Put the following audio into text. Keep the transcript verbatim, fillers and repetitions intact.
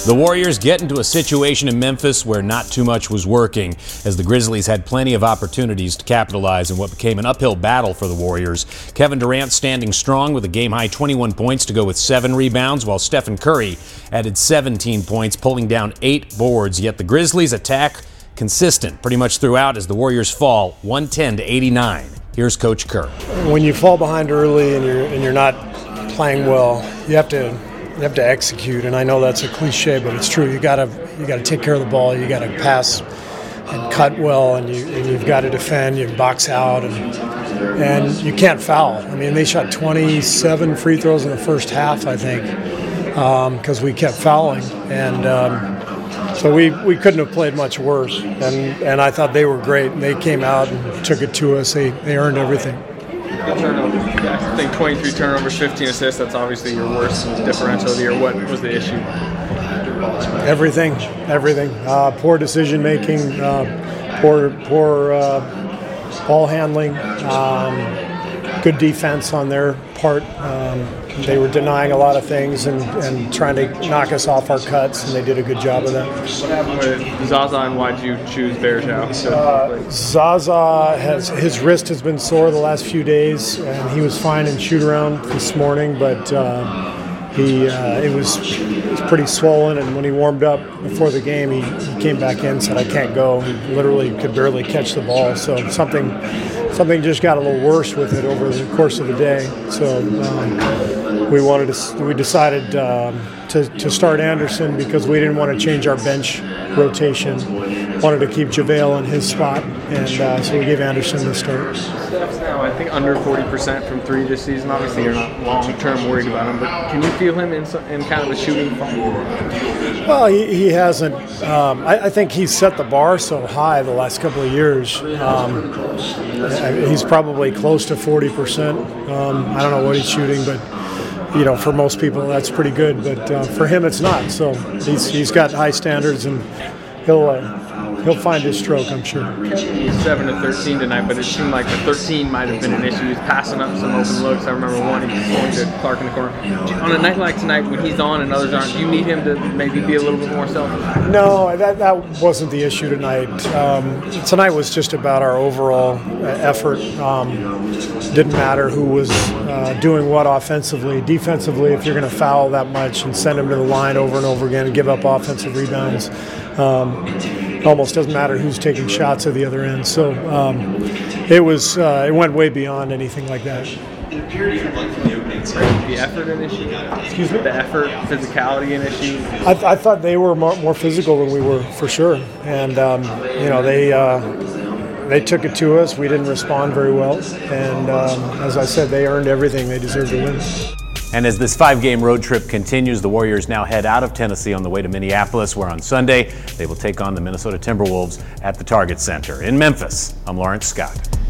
The Warriors get into a situation in Memphis where not too much was working, as the Grizzlies had plenty of opportunities to capitalize in what became an uphill battle for the Warriors. Kevin Durant standing strong with a game-high twenty-one points to go with seven rebounds, while Stephen Curry added seventeen points, pulling down eight boards. Yet the Grizzlies' attack consistent pretty much throughout as the Warriors fall one ten to eighty-nine. Here's Coach Kerr. When you fall behind early and you're and you're not playing well, you have to you have to execute. And I know that's a cliche, but it's true. You gotta you gotta take care of the ball. You gotta pass and cut well, and you and you've got to defend. You box out, and and you can't foul. I mean, they shot twenty-seven free throws in the first half, I think, because um, we kept fouling, and um, so we, we couldn't have played much worse. And and I thought they were great. And they came out and took it to us. They they earned everything. Turnovers. I think twenty-three turnovers, fifteen assists. That's obviously your worst differential of the year. What was the issue? Everything, everything. Uh, poor decision making, uh, poor poor uh, ball handling, um, good defense on their part. Um, they were denying a lot of things and, and trying to knock us off our cuts, and they did a good job of that. What happened with Zaza, and why did you choose Varejao? Uh, Zaza has his wrist has been sore the last few days, and he was fine in shoot around this morning, but. Uh, He uh, it was it was pretty swollen, and when he warmed up before the game, he, he came back in and said, "I can't go." He literally could barely catch the ball. So something something just got a little worse with it over the course of the day. So um, we wanted to we decided um, to to start Anderson because we didn't want to change our bench rotation. Wanted to keep JaVale in his spot, and uh, so we gave Anderson the start. Steph's now, I think, under forty percent from three this season. Obviously, you're not long-term worried about him, but can you feel him in, in kind of a shooting form? Well, he, he hasn't. Um, I, I think he's set the bar so high the last couple of years. Um, he's probably close to forty percent. Um, I don't know what he's shooting, but you know, for most people, that's pretty good. But uh, for him, it's not. So he's he's got high standards, and he'll. Uh, He'll find his stroke, I'm sure. He was seven to thirteen tonight, but it seemed like the thirteen might have been an issue. He was passing up some open looks. I remember one, he was going to Clark in the corner. On a night like tonight, when he's on and others aren't, do you need him to maybe be a little bit more selfish? No, that, that wasn't the issue tonight. Um, tonight was just about our overall effort. Um, didn't matter who was uh, doing what offensively. Defensively, if you're going to foul that much and send him to the line over and over again and give up offensive rebounds, um, it almost doesn't matter who's taking shots at the other end. So um, it was uh, it went way beyond anything like that. The effort an issue? Excuse me? The effort, physicality an issue? I, th- I thought they were more, more physical than we were, for sure. And um, you know, they uh, they took it to us. We didn't respond very well. And um, as I said, they earned everything. They deserved to win. And as this five-game road trip continues, the Warriors now head out of Tennessee on the way to Minneapolis, where on Sunday they will take on the Minnesota Timberwolves at the Target Center. In Memphis, I'm Lawrence Scott.